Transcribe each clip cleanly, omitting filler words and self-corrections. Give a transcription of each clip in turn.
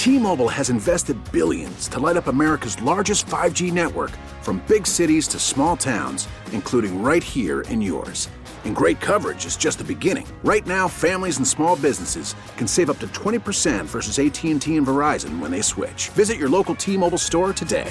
T-Mobile has invested billions to light up America's largest 5G network, from big cities to small towns, including right here in yours. And great coverage is just the beginning. Right now, families and small businesses can save up to 20% versus AT&T and Verizon when they switch. Visit your local T-Mobile store today.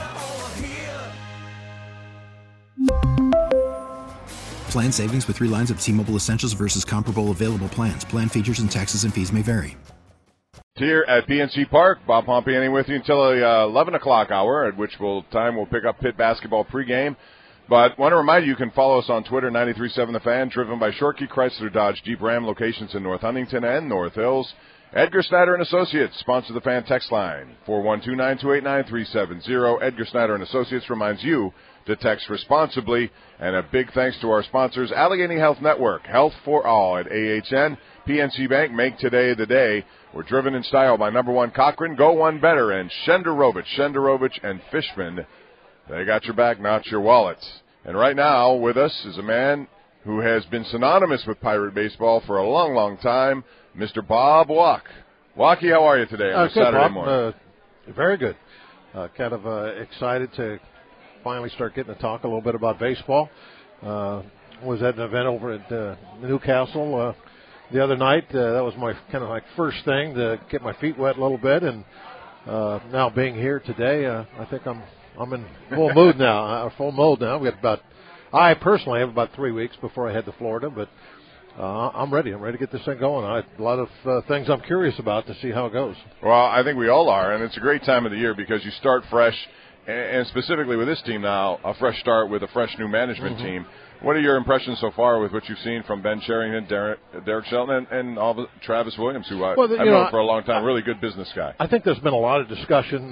Plan savings with 3 lines of T-Mobile Essentials versus comparable available plans. Plan features and taxes and fees may vary. Here at PNC Park, Bob Pompiani with you until the 11 o'clock hour, at which we'll pick up Pitt basketball pregame. But want to remind you can follow us on Twitter, 93.7 The Fan, driven by Shorkey Chrysler Dodge Jeep Ram, locations in North Huntington and North Hills. Edgar Snyder & Associates, sponsor the Fan text line, 412-928-9370. Edgar Snyder & Associates reminds you to text responsibly. And a big thanks to our sponsors, Allegheny Health Network, Health for All at AHN, PNC Bank, make today the day. We're driven in style by number 1 Cochran, Go One Better, and Shenderovich and Fishman. They got your back, not your wallet. And right now with us is a man who has been synonymous with Pirate baseball for a long, long time, Mr. Bob Walk. Walkie, how are you today on Saturday morning? Very good. Kind of excited to finally start getting to talk a little bit about baseball. Was at an event over at Newcastle the other night. That was my kind of like first thing to get my feet wet a little bit, and now being here today, I think I'm in full mood now. Full mode now. I personally have about 3 weeks before I head to Florida, but I'm ready. I'm ready to get this thing going. A lot of things I'm curious about to see how it goes. Well, I think we all are, and it's a great time of the year because you start fresh, and specifically with this team now, a fresh start with a fresh new management team. What are your impressions so far with what you've seen from Ben Cherington, Derek Shelton, and Travis Williams, who I've known for a long time, really good business guy? I think there's been a lot of discussion.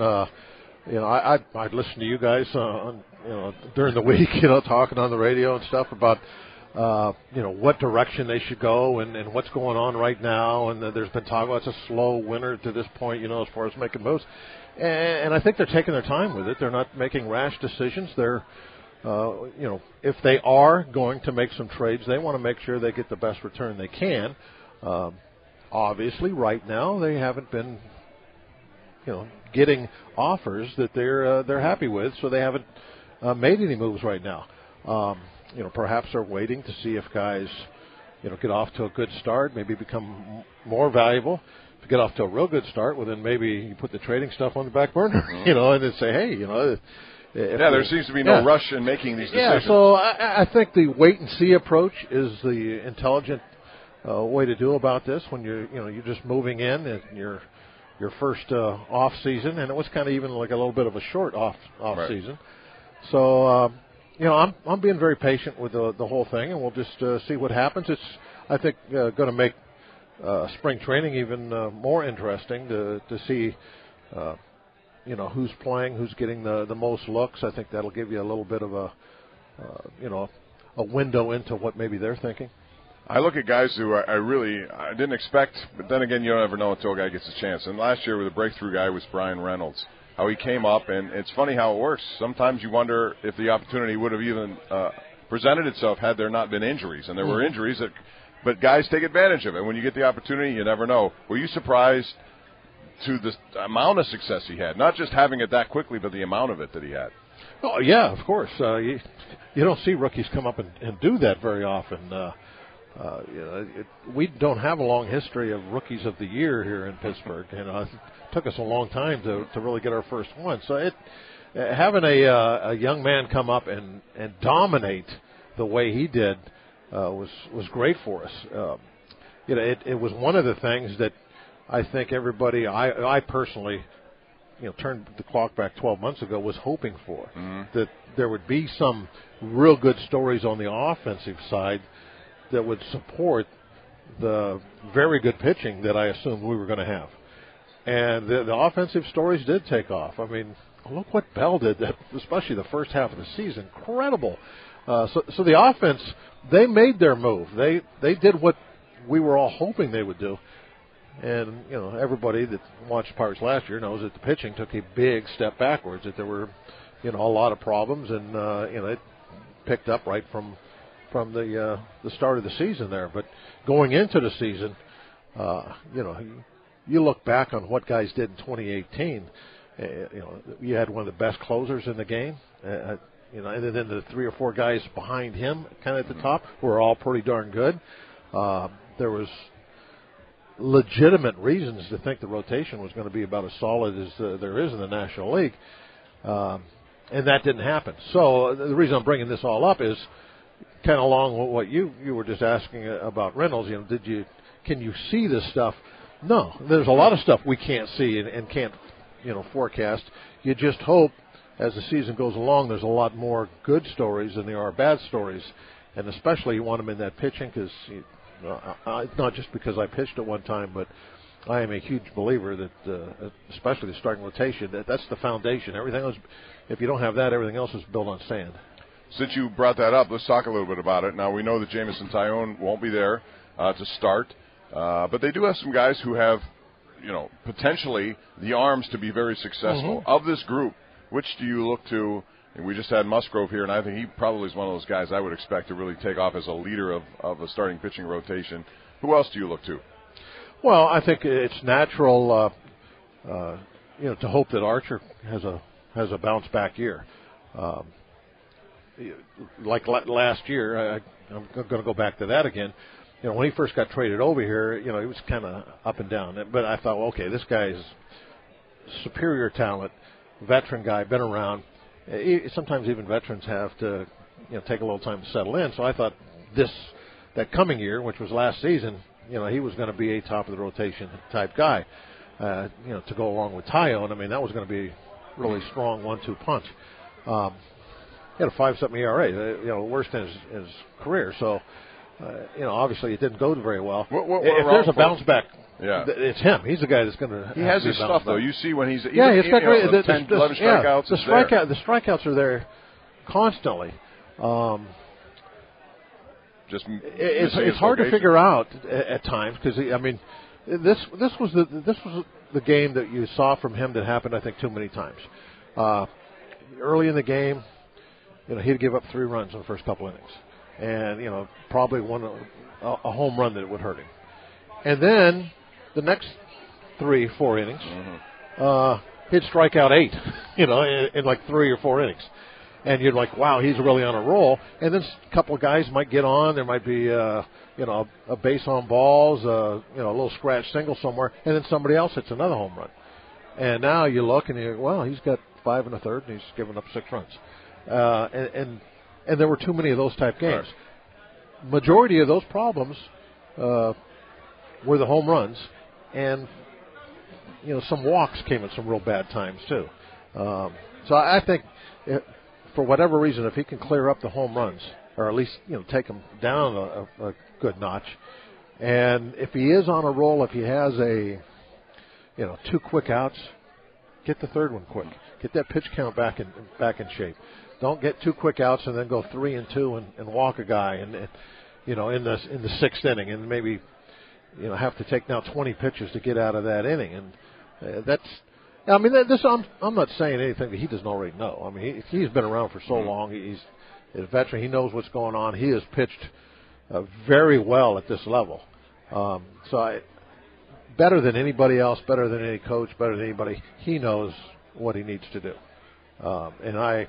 I'd listen to you guys during the week, talking on the radio and stuff about what direction they should go and what's going on right now. And there's been talk about it's a slow winter to this point, as far as making moves. And I think they're taking their time with it. They're not making rash decisions. They're, if they are going to make some trades, they want to make sure they get the best return they can. Obviously, right now they haven't been, getting offers that they're happy with, so they haven't made any moves right now. Perhaps they're waiting to see if guys, get off to a good start, maybe become more valuable. If you get off to a real good start, well, then maybe you put the trading stuff on the back burner, and then say, hey, there seems to be no rush in making these decisions. Yeah, so I think the wait-and-see approach is the intelligent way to do about this when you're just moving in and your first off season, and it was kind of even like a little bit of a short off season. So I'm being very patient with the whole thing, and we'll just see what happens. It's I think going to make spring training even more interesting to see who's playing, who's getting the most looks. I think that'll give you a little bit of a window into what maybe they're thinking. I look at guys who I didn't expect, but then again, you don't ever know until a guy gets a chance. And last year, with the breakthrough guy was Brian Reynolds, how he came up, and it's funny how it works. Sometimes you wonder if the opportunity would have even presented itself had there not been injuries. And there were injuries, but guys take advantage of it. When you get the opportunity, you never know. Were you surprised to the amount of success he had? Not just having it that quickly, but the amount of it that he had. Oh, yeah, of course. You don't see rookies come up and do that very often. We don't have a long history of rookies of the year here in Pittsburgh. It took us a long time to really get our first one. So having a young man come up and dominate the way he did was great for us. It was one of the things that I think everybody, I personally, turned the clock back 12 months ago, was hoping for, that there would be some real good stories on the offensive side that would support the very good pitching that I assumed we were going to have. And the offensive stories did take off. I mean, look what Bell did, especially the first half of the season. Incredible. So the offense, they made their move. They did what we were all hoping they would do. And, everybody that watched Pirates last year knows that the pitching took a big step backwards, that there were, a lot of problems, and, it picked up right from the start of the season there. But going into the season, you look back on what guys did in 2018. You had one of the best closers in the game. And then the 3 or 4 guys behind him, kind of at the top, were all pretty darn good. There was legitimate reasons to think the rotation was going to be about as solid as there is in the National League, and that didn't happen. So the reason I'm bringing this all up is kind of along with what you were just asking about Reynolds. Can you see this stuff? No, there's a lot of stuff we can't see and can't forecast. You just hope as the season goes along, there's a lot more good stories than there are bad stories, and especially you want them in that pitching because. Not just because I pitched at one time, but I am a huge believer that, especially the starting rotation, that's the foundation. Everything else, if you don't have that, everything else is built on sand. Since you brought that up, let's talk a little bit about it. Now, we know that Jameson Taillon won't be there to start, but they do have some guys who have, potentially the arms to be very successful. Mm-hmm. Of this group, which do you look to? And we just had Musgrove here, and I think he probably is one of those guys I would expect to really take off as a leader of a starting pitching rotation. Who else do you look to? Well, I think it's natural, to hope that Archer has a bounce back year. Like last year, I'm going to go back to that again. When he first got traded over here, he was kind of up and down. But I thought, okay, this guy's superior talent, veteran guy, been around. Sometimes even veterans have to, take a little time to settle in. So I thought that coming year, which was last season, he was going to be a top of the rotation type guy, to go along with Taillon. I mean, that was going to be really strong 1-2 punch. He had a 5-something ERA, worst in his career. So, obviously it didn't go very well. If there's a bounce back. Yeah, it's him. He's the guy that's going to. He has his stuff though. You see when he's he's got great. 10, 11 strikeouts. The strikeouts are there constantly. It's hard to figure out at times because this was the game that you saw from him that happened I think too many times. Early in the game, he'd give up 3 runs in the first couple innings, and probably a home run that would hurt him, and then. The next 3-4 innings, he'd strike out 8, in like 3 or 4 innings. And you're like, wow, he's really on a roll. And then a couple of guys might get on. There might be, a base on balls, a little scratch single somewhere, and then somebody else hits another home run. And now you look and you, well, he's got 5 1/3, and he's given up 6 runs. And there were too many of those type games. Right. Majority of those problems were the home runs. And, some walks came at some real bad times, too. So I think, for whatever reason, if he can clear up the home runs, or at least, take them down a good notch, and if he is on a roll, if he has 2 quick outs, get the 3rd one quick. Get that pitch count back in shape. Don't get 2 quick outs and then go 3-2 and walk a guy, and in the 6th inning, and maybe – have to take now 20 pitches to get out of that inning, and I'm not saying anything that he doesn't already know. I mean, he's been around for so long. He's a veteran. He knows what's going on. He has pitched very well at this level. Better than anybody else, better than any coach, better than anybody. He knows what he needs to do, and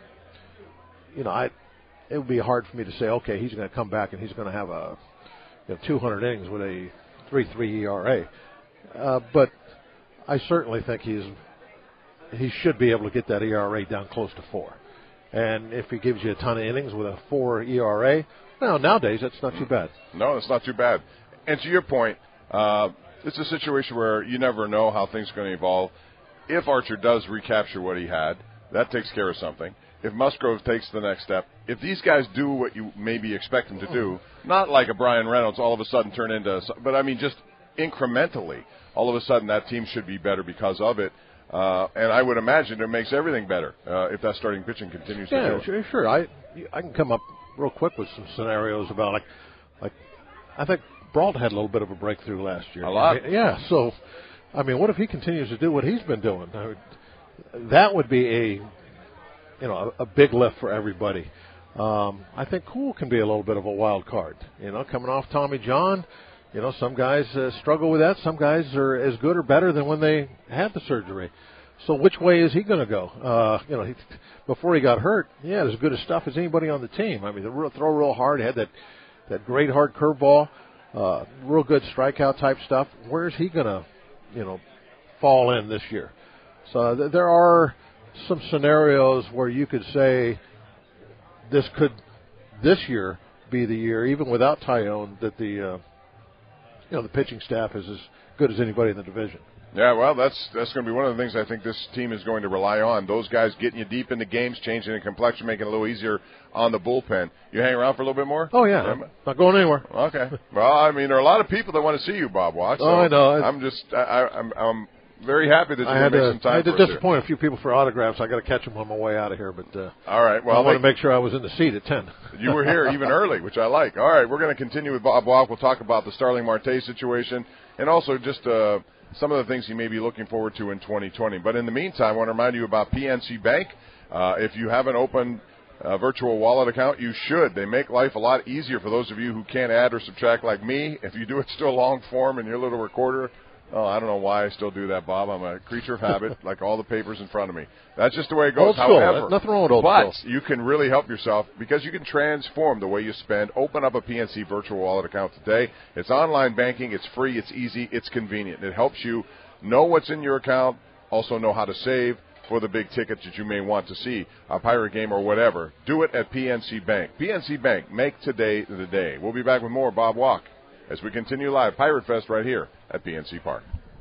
it would be hard for me to say, okay, he's going to come back and he's going to have 200 innings with a 3.3 ERA, but I certainly think he should be able to get that ERA down close to 4. And if he gives you a ton of innings with a 4 ERA, well, nowadays that's not too bad. No, it's not too bad. And to your point, it's a situation where you never know how things are going to evolve. If Archer does recapture what he had, that takes care of something. If Musgrove takes the next step, if these guys do what you maybe expect them to do, not like a Brian Reynolds all of a sudden turn into, but I mean just incrementally, all of a sudden that team should be better because of it. And I would imagine it makes everything better if that starting pitching continues to do it. Yeah, sure. I can come up real quick with some scenarios about like I think Brault had a little bit of a breakthrough last year. A lot. Yeah. So, I mean, what if he continues to do what he's been doing? That would be a big lift for everybody. I think Kuhl can be a little bit of a wild card. Coming off Tommy John, some guys struggle with that. Some guys are as good or better than when they had the surgery. So which way is he going to go? Before he got hurt, he had as good a stuff as anybody on the team. I mean, throw real hard. He had that great hard curveball, real good strikeout type stuff. Where's he going to, fall in this year? So there are some scenarios where you could say this year be the year, even without Taillon, that the pitching staff is as good as anybody in the division. Yeah, well, that's going to be one of the things I think this team is going to rely on. Those guys getting you deep into games, changing the complexion, making it a little easier on the bullpen. You hang around for a little bit more? Oh, yeah. I'm not going anywhere. Okay. Well, I mean, there are a lot of people that want to see you, Bob Walk. So I know. I'm very happy that you make some time. I had to disappoint a few people for autographs. I got to catch them on my way out of here. But all right. Well, I want to make sure I was in the seat at 10. You were here even early, which I like. All right, we're going to continue with Bob Walk. We'll talk about the Starling Marte situation and also just some of the things he may be looking forward to in 2020. But in the meantime, I want to remind you about PNC Bank. If you haven't opened a virtual wallet account, you should. They make life a lot easier for those of you who can't add or subtract like me. If you do it still long form in your little recorder, I don't know why I still do that, Bob. I'm a creature of habit, like all the papers in front of me. That's just the way it goes. Old school. However, nothing wrong with old school. But you can really help yourself because you can transform the way you spend. Open up a PNC virtual wallet account today. It's online banking. It's free. It's easy. It's convenient. It helps you know what's in your account, also know how to save for the big tickets that you may want to see, a Pirate game or whatever. Do it at PNC Bank. PNC Bank, make today the day. We'll be back with more Bob Walk as we continue live Pirate Fest right here at PNC Park.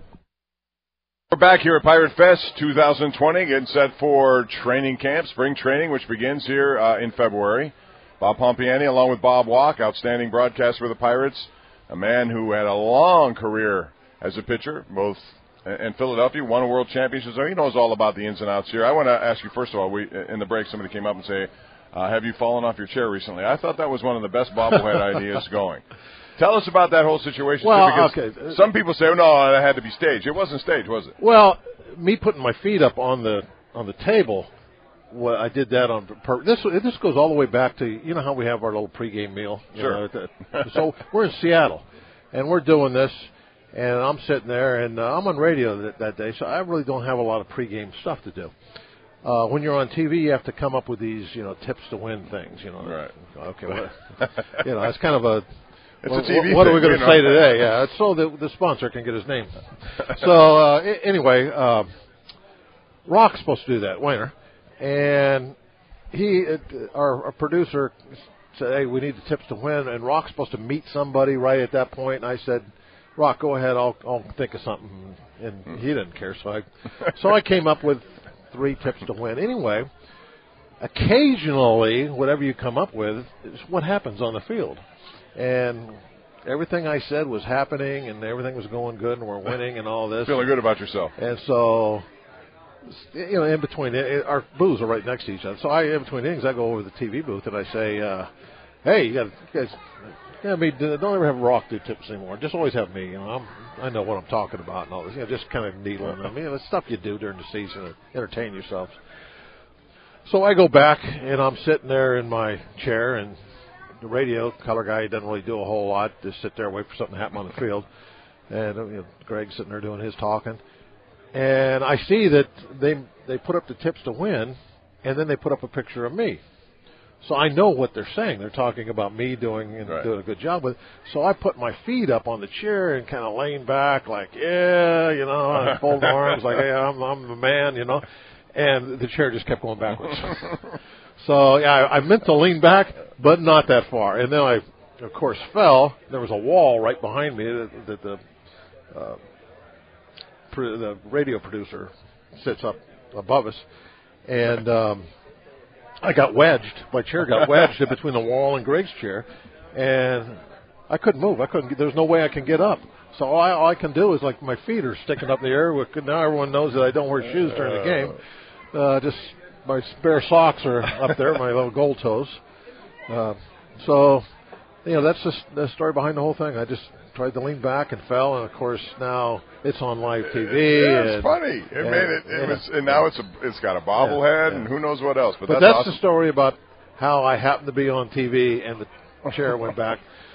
We're back here at Pirate Fest 2020, getting set for training camp, spring training, which begins here in February. Bob Pompiani, along with Bob Walk, outstanding broadcaster for the Pirates, a man who had a long career as a pitcher, both in Philadelphia, won a world championship, so he knows all about the ins and outs here. I want to ask you, first of all, in the break, somebody came up and say, have you fallen off your chair recently? I thought that was one of the best bobblehead ideas going. Tell us about that whole situation. Well, because some people say, oh, no, that had to be staged. It wasn't staged, was it? Well, me putting my feet up on the table, well, I did that on purpose. This goes all the way back to, how we have our little pregame meal? Sure. So we're in Seattle, and we're doing this, and I'm sitting there, and I'm on radio that day, so I really don't have a lot of pregame stuff to do. When you're on TV, you have to come up with these, tips to win things, Right. Okay. Well, it's kind of a... It's a TV what thing, are we going to say today? Yeah, so the sponsor can get his name. So anyway, Rock's supposed to do that, Weiner, and our producer said, "Hey, we need the tips to win," and Rock's supposed to meet somebody right at that point. And I said, "Rock, go ahead. I'll think of something," and he didn't care. So I came up with 3 tips to win. Anyway, occasionally, whatever you come up with is what happens on the field. And everything I said was happening, and everything was going good, and we're winning, and all this. Feeling good about yourself. And so, in between, our booths are right next to each other. So in between innings, I go over to the TV booth and I say, "Hey, you guys, don't ever have Rock do tips anymore. Just always have me. I know what I'm talking about and all this. Just kind of needling them. The stuff you do during the season to entertain yourselves." So I go back, and I'm sitting there in my chair, and the radio color guy doesn't really do a whole lot. Just sit there and wait for something to happen on the field. And Greg's sitting there doing his talking. And I see that they put up the tips to win, and then they put up a picture of me. So I know what they're saying. They're talking about me doing a good job with it. So I put my feet up on the chair and kind of lean back like, and fold my arms like, hey, I'm the man, And the chair just kept going backwards. So, I meant to lean back, but not that far. And then I, of course, fell. There was a wall right behind me that the radio producer sits up above us. And I got wedged. My chair got wedged in between the wall and Greg's chair. And I couldn't move. There's no way I can get up. So all I can do is, like, my feet are sticking up in the air. Now everyone knows that I don't wear shoes during the game. Just my bare socks are up there, my little gold toes. So, that's the story behind the whole thing. I just tried to lean back and fell, and of course now it's on live TV. Yeah, it's funny. And now it's got a bobblehead and who knows what else. But that's that's awesome. The story about how I happened to be on TV and the chair went back.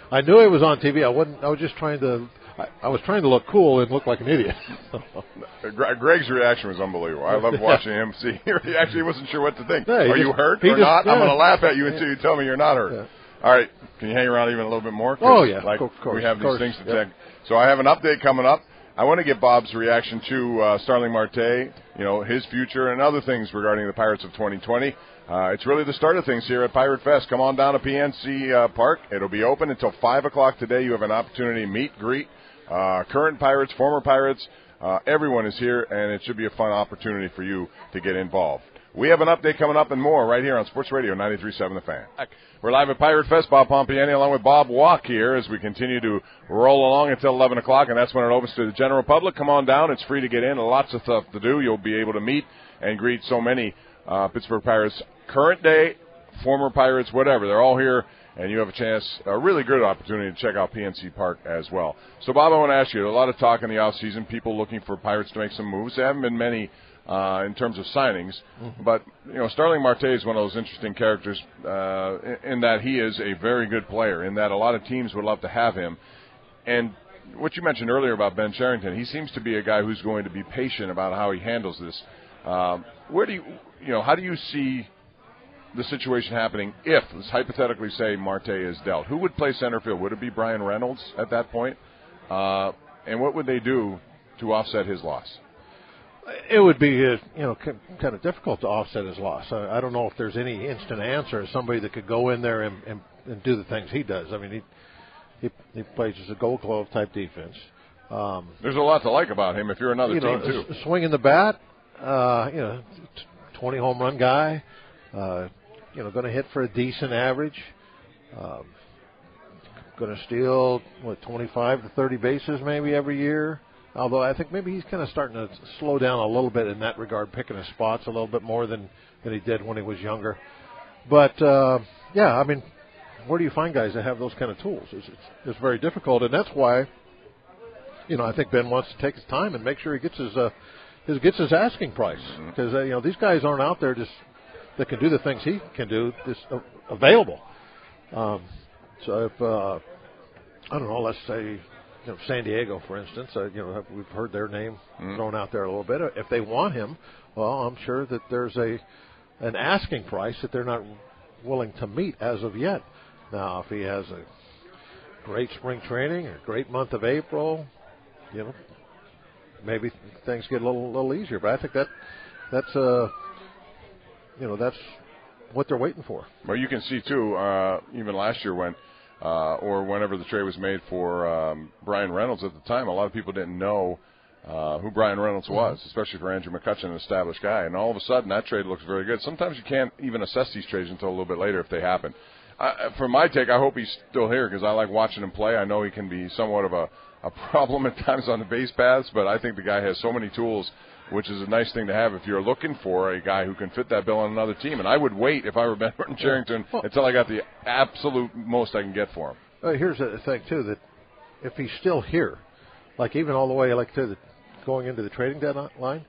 I knew it was on TV. I was just trying to. I was trying to look cool and look like an idiot. Greg's reaction was unbelievable. I loved watching him see. He actually wasn't sure what to think. Yeah, Are you hurt or not? Yeah. I'm going to laugh at you until you tell me you're not hurt. Yeah. All right. Can you hang around even a little bit more? Oh, yeah. Like, of course, we have these things to yeah. check. So I have an update coming up. I want to get Bob's reaction to Starling Marte, his future and other things regarding the Pirates of 2020. It's really the start of things here at Pirate Fest. Come on down to PNC Park. It'll be open until 5 o'clock today. You have an opportunity to meet, greet current Pirates, former Pirates. Everyone is here, and it should be a fun opportunity for you to get involved. We have an update coming up and more right here on Sports Radio 93.7 The Fan. We're live at Pirate Fest. Bob Pompiani along with Bob Walk here as we continue to roll along until 11 o'clock, and that's when it opens to the general public. Come on down. It's free to get in. Lots of stuff to do. You'll be able to meet and greet so many Pittsburgh Pirates, current day, former Pirates, whatever. They're all here, and you have a chance, a really good opportunity to check out PNC Park as well. So, Bob, I want to ask you, a lot of talk in the offseason, people looking for Pirates to make some moves. There haven't been many in terms of signings. But, Starling Marte is one of those interesting characters in that he is a very good player, in that a lot of teams would love to have him. And what you mentioned earlier about Ben Cherington, he seems to be a guy who's going to be patient about how he handles this. How do you see the situation happening if, let's hypothetically say, Marte is dealt? Who would play center field? Would it be Brian Reynolds at that point? And what would they do to offset his loss? It would be, kind of difficult to offset his loss. I don't know if there's any instant answer. Somebody that could go in there and do the things he does. I mean, he plays as a Gold Glove type defense. There's a lot to like about him if you're another team too. Swinging the bat, 20 home run guy. Going to hit for a decent average. Going to steal 25 to 30 bases maybe every year. Although I think maybe he's kind of starting to slow down a little bit in that regard, picking his spots a little bit more than he did when he was younger. But, I mean, where do you find guys that have those kind of tools? It's very difficult, and that's why, I think Ben wants to take his time and make sure he gets his asking price. Because, these guys aren't out there just that can do the things he can do, just available. So if, I don't know, let's say, San Diego, for instance, we've heard their name thrown out there a little bit. If they want him, well, I'm sure that there's an asking price that they're not willing to meet as of yet. Now, if he has a great spring training, a great month of April, maybe things get a little easier. But I think that's what they're waiting for. Well, you can see too, even last year when. Or whenever the trade was made for Brian Reynolds at the time, a lot of people didn't know who Brian Reynolds was, especially for Andrew McCutchen, an established guy. And all of a sudden, that trade looks very good. Sometimes you can't even assess these trades until a little bit later if they happen. For my take, I hope he's still here because I like watching him play. I know he can be somewhat of a problem at times on the base paths, but I think the guy has so many tools, which is a nice thing to have if you're looking for a guy who can fit that bill on another team. And I would wait, if I were Ben Cherington, until I got the absolute most I can get for him. Here's the thing, too, that if he's still here, like even all the way to going into the trading deadline,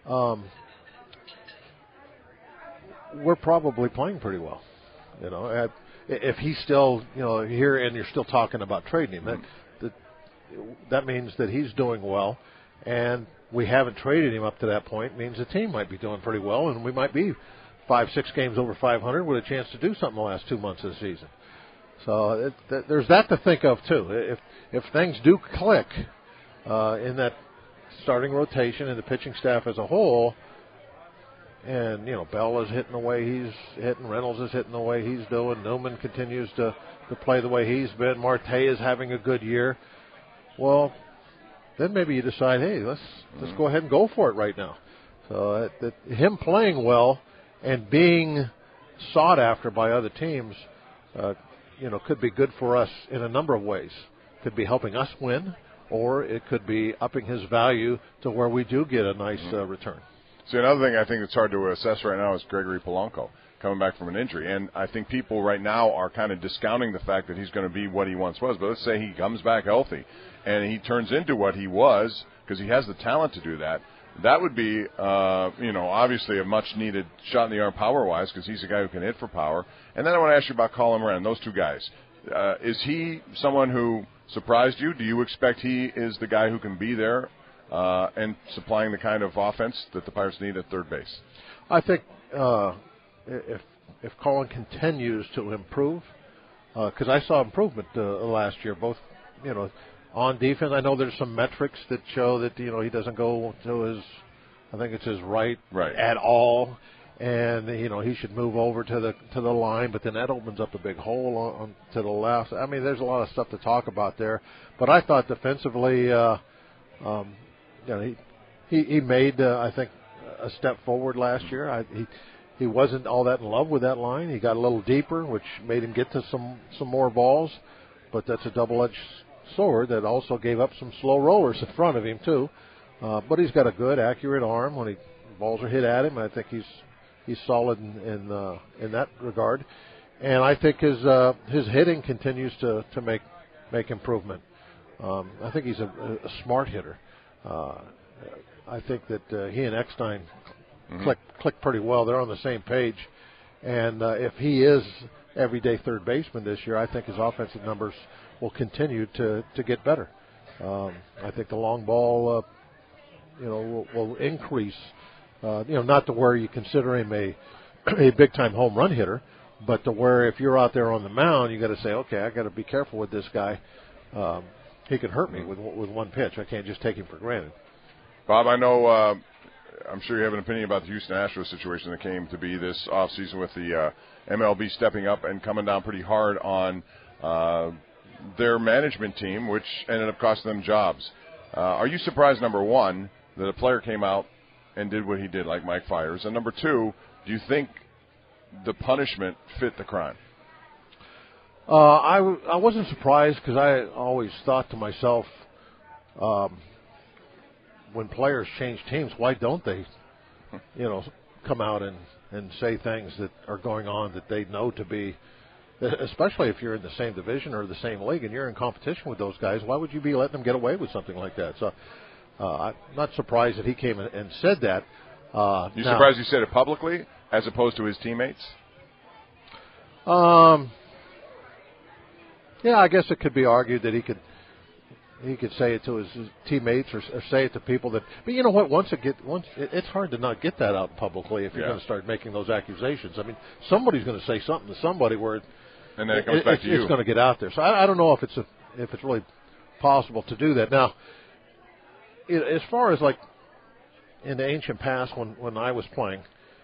we're probably playing pretty well. If he's still here and you're still talking about trading him, that means that he's doing well, and we haven't traded him up to that point. Means the team might be doing pretty well, and we might be 5-6 games over 500 with a chance to do something the last 2 months of the season. So there's that to think of too. If things do click in that starting rotation and the pitching staff as a whole, and Bell is hitting the way he's hitting, Reynolds is hitting the way he's doing, Newman continues to play the way he's been, Marte is having a good year. Well, then maybe you decide, hey, let's go ahead and go for it right now. So him playing well and being sought after by other teams, could be good for us in a number of ways. Could be helping us win, or it could be upping his value to where we do get a nice return. See, another thing I think that's hard to assess right now is Gregory Polanco coming back from an injury. And I think people right now are kind of discounting the fact that he's going to be what he once was. But let's say he comes back healthy and he turns into what he was because he has the talent to do that. That would be, obviously a much-needed shot in the arm power-wise because he's a guy who can hit for power. And then I want to ask you about Colin Moran, those two guys. Is he someone who surprised you? Do you expect he is the guy who can be there and supplying the kind of offense that the Pirates need at third base? I think if Colin continues to improve, because I saw improvement last year, both on defense. I know there's some metrics that show that he doesn't go to his, I think it's his right at all, and he should move over to the line, but then that opens up a big hole on to the left. I mean, there's a lot of stuff to talk about there, but I thought defensively, he made I think a step forward last year. He wasn't all that in love with that line. He got a little deeper, which made him get to some more balls, but that's a double-edged sword that also gave up some slow rollers in front of him too. But he's got a good, accurate arm when balls are hit at him. I think he's solid in that regard, and I think his hitting continues to make improvement. I think he's a smart hitter. I think that he and Eckstein click pretty well. They're on the same page, and if he is everyday third baseman this year, I think his offensive numbers will continue to get better. I think the long ball, will increase. Not to where you consider him a big time home run hitter, but to where if you're out there on the mound, you got to say, okay, I got to be careful with this guy. He can hurt me with one pitch. I can't just take him for granted. Bob, I know. I'm sure you have an opinion about the Houston Astros situation that came to be this offseason with the MLB stepping up and coming down pretty hard on their management team, which ended up costing them jobs. Are you surprised, number one, that a player came out and did what he did, like Mike Fiers? And number two, do you think the punishment fit the crime? I wasn't surprised because I always thought to myself, when players change teams, why don't they, come out and say things that are going on that they know to be, especially if you're in the same division or the same league and you're in competition with those guys, why would you be letting them get away with something like that? So I'm not surprised that he came and said that. You surprised he said it publicly as opposed to his teammates? Yeah, I guess it could be argued that he could say it to his teammates or say it to people that. But you know what? Once it's hard to not get that out publicly if you're going to start making those accusations. I mean, somebody's going to say something to somebody where and then it comes back to you. It's going to get out there. So I don't know if it's really possible to do that now. As far as like in the ancient past when I was playing,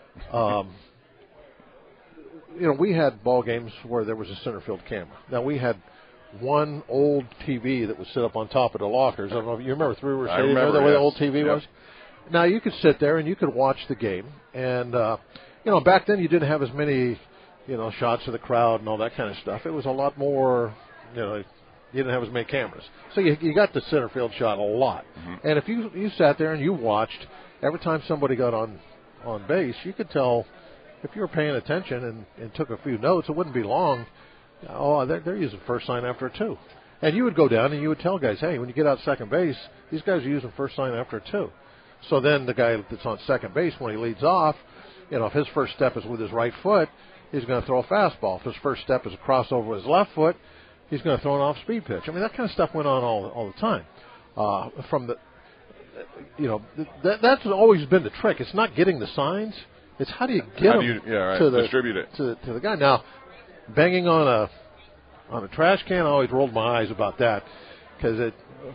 we had ball games where there was a center field camera. Now we had one old TV that would sit up on top of the lockers. I don't know if you remember Three River Stadium, the way the old TV was? Now you could sit there and you could watch the game. And, back then you didn't have as many, shots of the crowd and all that kind of stuff. It was a lot more, you didn't have as many cameras. So you got the center field shot a lot. Mm-hmm. And if you sat there and you watched, every time somebody got on base, you could tell if you were paying attention and took a few notes, it wouldn't be long. Oh, they're using first sign after a two. And you would go down and you would tell guys, hey, when you get out second base, these guys are using first sign after a two. So then the guy that's on second base, when he leads off, if his first step is with his right foot, he's going to throw a fastball. If his first step is a crossover with his left foot, he's going to throw an off-speed pitch. I mean, that kind of stuff went on all the time. That's always been the trick. It's not getting the signs. It's how do you get them to distribute it to the guy. Now, banging on a trash can, I always rolled my eyes about that because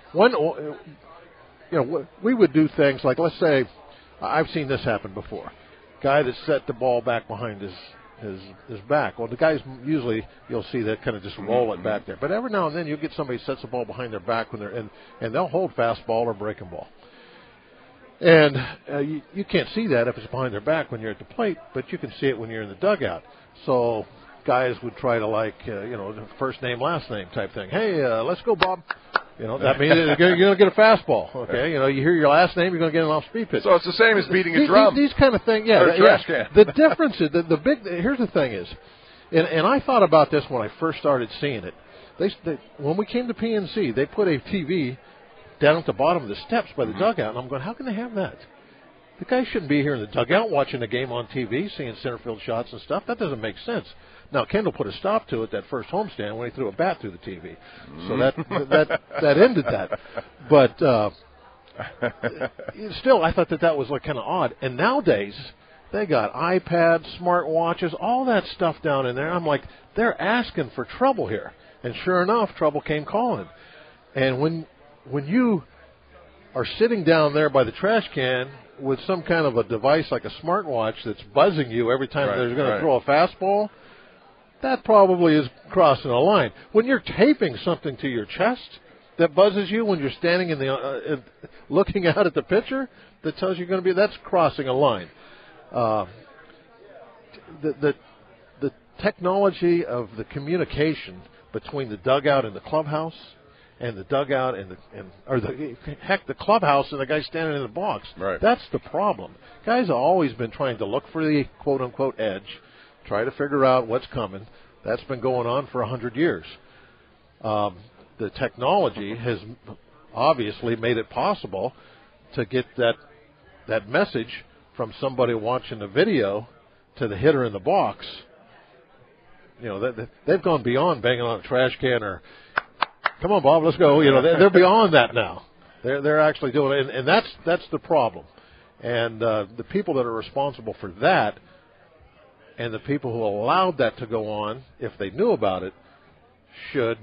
we would do things like, let's say, I've seen this happen before. Guy that set the ball back behind his back. Well, the guys usually you'll see that kind of just roll it back there. But every now and then you'll get somebody who sets the ball behind their back when they're in, and they'll hold fastball or breaking ball. And you can't see that if it's behind their back when you're at the plate, but you can see it when you're in the dugout. So guys would try to first name, last name type thing. Hey, let's go, Bob. That means you're going to get a fastball. Okay, you hear your last name, you're going to get an off-speed pitch. So it's the same as beating a drum. These kind of things, or a trash can. The difference is here's the thing is, and I thought about this when I first started seeing it. When we came to PNC, they put a TV down at the bottom of the steps by the dugout, and I'm going, how can they have that? The guy shouldn't be here in the dugout watching the game on TV, seeing center field shots and stuff. That doesn't make sense. Now, Kendall put a stop to it that first homestand when he threw a bat through the TV. So that ended that. But still, I thought that was like kind of odd. And nowadays, they got iPads, smartwatches, all that stuff down in there. I'm like, they're asking for trouble here. And sure enough, trouble came calling. And when you are sitting down there by the trash can with some kind of a device like a smartwatch that's buzzing you every time they're going to throw a fastball, that probably is crossing a line. When you're taping something to your chest that buzzes you when you're standing in the looking out at the pitcher, that tells you that's crossing a line. The technology of the communication between the dugout and the clubhouse, and the dugout and the clubhouse and the guy standing in the box. Right. That's the problem. Guys have always been trying to look for the quote unquote edge, try to figure out what's coming. That's been going on for 100 years. The technology has obviously made it possible to get that message from somebody watching the video to the hitter in the box. You know, they've gone beyond banging on a trash can or, come on, Bob, let's go. You know, they're beyond that now. They're actually doing it, and that's the problem. And the people that are responsible for that, and the people who allowed that to go on, if they knew about it, should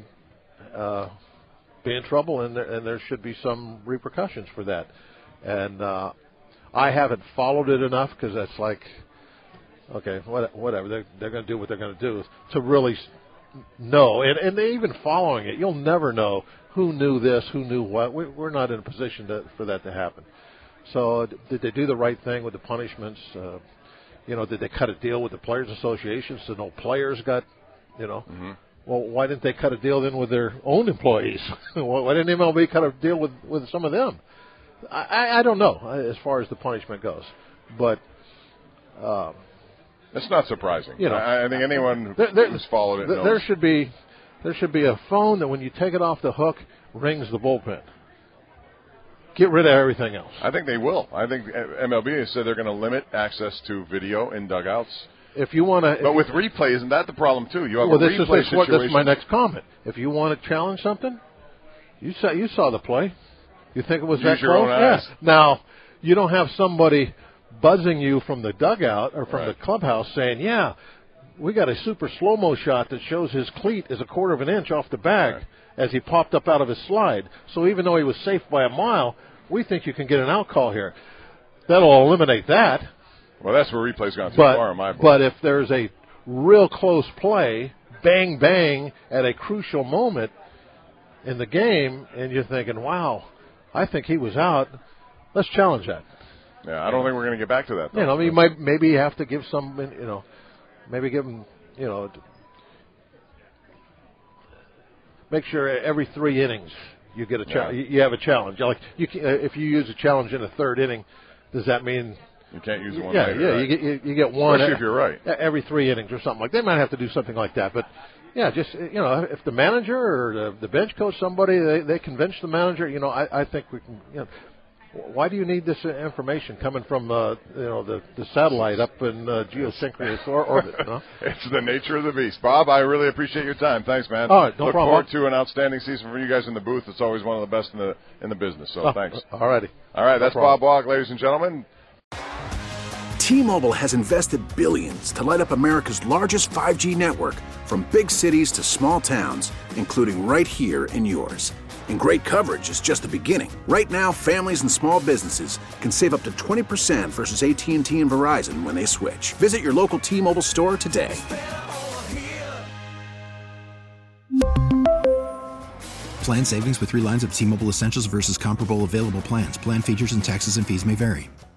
be in trouble, and there should be some repercussions for that. And I haven't followed it enough because that's like, okay, whatever. They're going to do what they're going to do to really know. And even following it, you'll never know who knew this, who knew what. We're not in a position for that to happen. So did they do the right thing with the punishments? Did they cut a deal with the Players Association so no players got, Mm-hmm. Well, why didn't they cut a deal then with their own employees? Why didn't MLB cut a deal with some of them? I don't know as far as the punishment goes. But it's not surprising. I think anyone who's followed it knows. There should be a phone that when you take it off the hook, rings the bullpen. Get rid of everything else. I think they will. I think MLB has said they're going to limit access to video in dugouts. If you want to, but with replay, isn't that the problem too? You have a replay situation. That's my next comment. If you want to challenge something, you saw the play. You think it was that close? Your own eyes. Yeah. Now you don't have somebody buzzing you from the dugout or from the clubhouse saying, "Yeah, we got a super slow-mo shot that shows his cleat is a quarter of an inch off the bag as he popped up out of his slide. So even though he was safe by a mile, we think you can get an out call here." That'll eliminate that. Well, that's where replay's gone too far in my book. But if there's a real close play, bang, bang, at a crucial moment in the game, and you're thinking, wow, I think he was out, let's challenge that. Yeah, I don't think we're going to get back to that, though. You might maybe have to give some, maybe give them, make sure every 3 innings you get a challenge. You have a challenge. Like if you use a challenge in the third inning, does that mean you can't use one later? Yeah, you get one. Especially if you're right. Every 3 innings or something like that. They might have to do something like that. But, just, if the manager or the bench coach, somebody, they convince the manager, I think we can, why do you need this information coming from, the satellite up in geosynchronous orbit? It's the nature of the beast. Bob, I really appreciate your time. Thanks, man. All right, no Look problem. forward to an outstanding season for you guys in the booth. It's always one of the best in the business. So thanks. All righty. All right, that's Bob Walk, ladies and gentlemen. T-Mobile has invested billions to light up America's largest 5G network, from big cities to small towns, including right here in yours. And great coverage is just the beginning. Right now, families and small businesses can save up to 20% versus AT&T and Verizon when they switch. Visit your local T-Mobile store today. Plan savings with 3 lines of T-Mobile Essentials versus comparable available plans. Plan features and taxes and fees may vary.